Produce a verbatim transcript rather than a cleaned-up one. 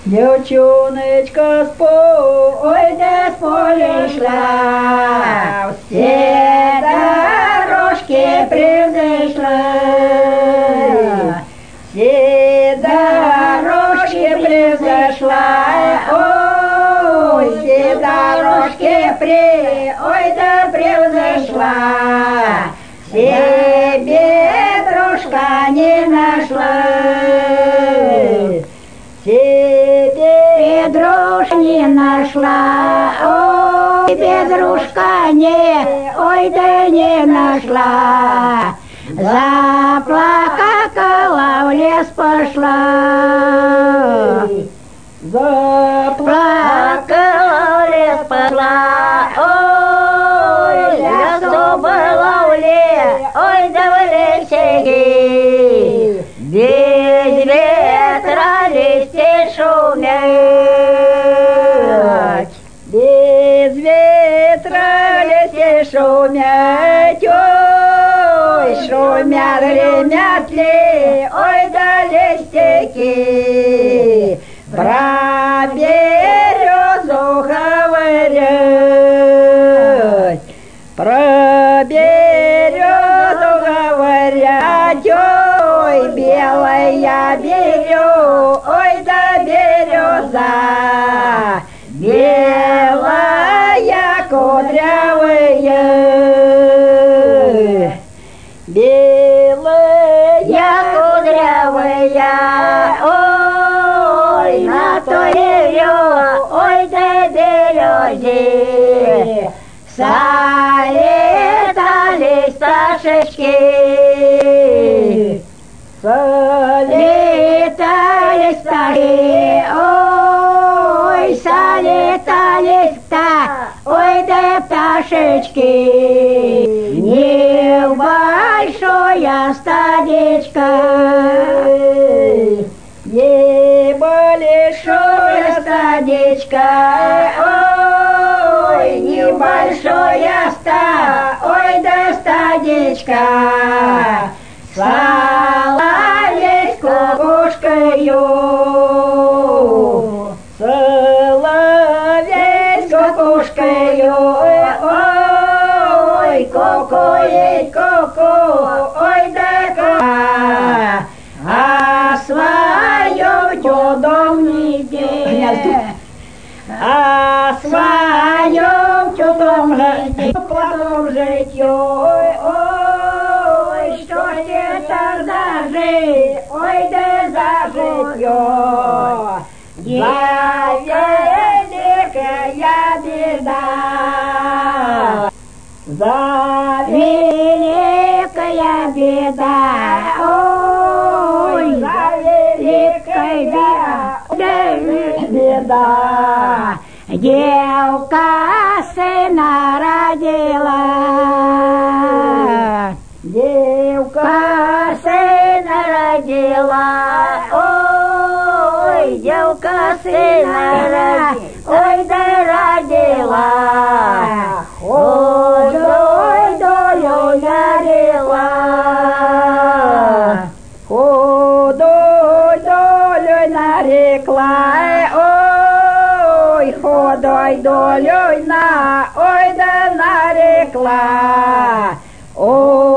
Девчоночка с ой, да с поля шла, все дорожки превзошла, все дорожки превзошла, ой, все дорожки при, ой, да превзошла, себе дружка не нашла. Себе дружка не нашла, ой, тебе дружка не, ой, да не нашла. Заплакала, в лес пошла, заплакала, в лес пошла, ой, лесу было в лес, ой, да в лесеки, без ветра листья шумят, без ветра листья шумят, ой, шумят, гремят ли, ой, да листики, про березу говорят, про березу говорят, ой, белая береза, ой, да береза, белая кудрявая, белая кудрявая, ой, на той березе, ой, да березе, солетали пташечки, солетали пташки, ой, солетали пташки, ой, да пташечки, не в большое стадечко, не большое стадечко, ой, небольшое ста, ой, да стадечко, соловей с кукушкою, соловей с кукушкою, ой, кукует, куку, ой, да ка, а своем чудом нигде, а своем чудом потом житье, ой, ой, что ж это за жизнь, ой, да за житье, я великая беда, за великая беда, ой, за великая беда, девка сына родила, девка сына родила, ой, девка сына родила, ой, да родила, худой долю нарила, худой долю нарекла, ой, худой долей на, ой, да нарекла, ой.